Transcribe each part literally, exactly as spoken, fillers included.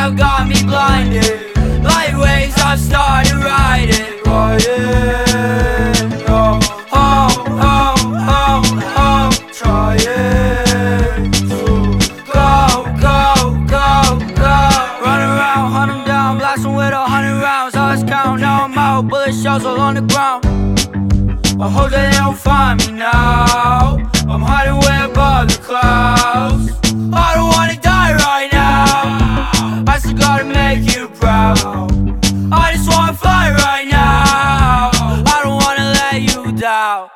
have got me blinded. Lightways, I've started riding, riding. Oh, oh, oh, oh, oh, trying to go, go, go, go. Run around, hunt 'em down, blast 'em with a hundred rounds. I was counting all my bullet shells all on the ground. I hope that they don't find me now. I'm hiding way above the clouds. I don't wanna die right now. I still gotta make you proud. I just wanna fly right now. I don't wanna let you down.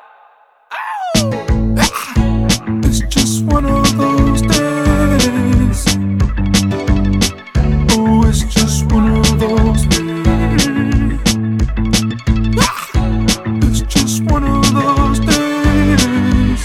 It's just one of those days. Oh, it's just one of those days. It's just one of those days.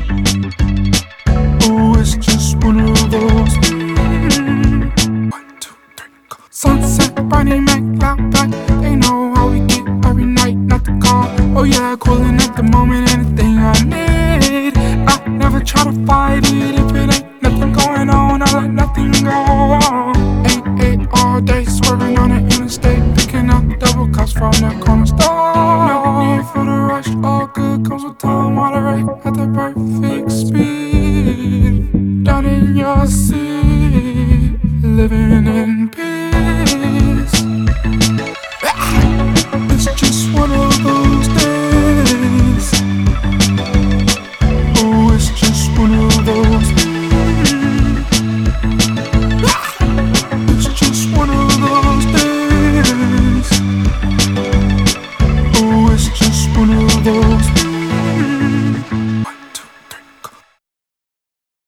Oh, it's just one of those days. One, two, three, go. Sunset, Bernie Mac, loud like they know how we get every night, not the call. Oh yeah, cooling at the moment, anything I need. I never try to fight it if it ain't nothing going on. I let nothing go on. Eight, eight all day, swerving on the interstate, picking up double cups from the